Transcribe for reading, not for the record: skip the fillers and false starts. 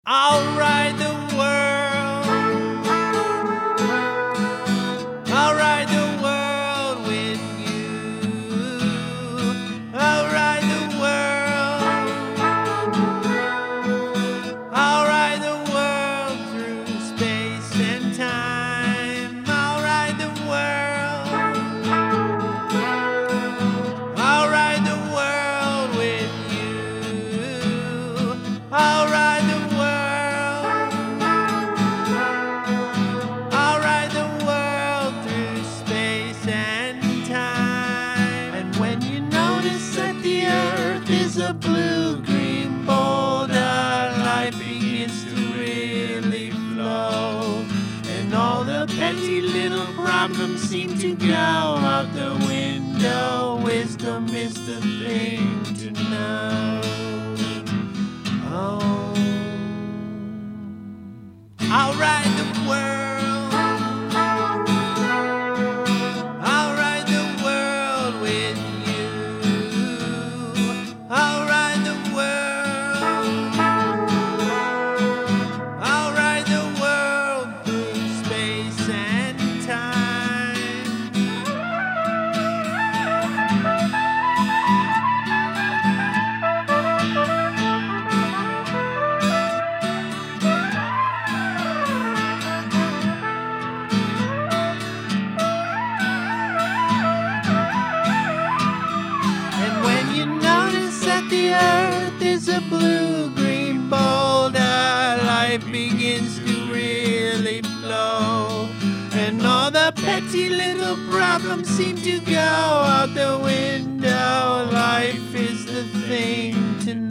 I'll ride the world. I'll ride the world with you. I'll ride the world. I'll ride the world through space and time. I'll ride the world. I'll ride the world with you. I'll ride the world. I'll ride the world through space and time. And when you notice that the earth is a blue-green boulder, life begins to really flow. And all the petty little problems seem to go out the window. Wisdom is the thing to know. Oh, I'll ride the world. I'll ride the world with you. I'll ride the world. I'll ride the world through space and time. And when you notice that the earth is a blue-green boulder, life begins to really flow. And all the petty little problems seem to go out the window. Life is the thing to know.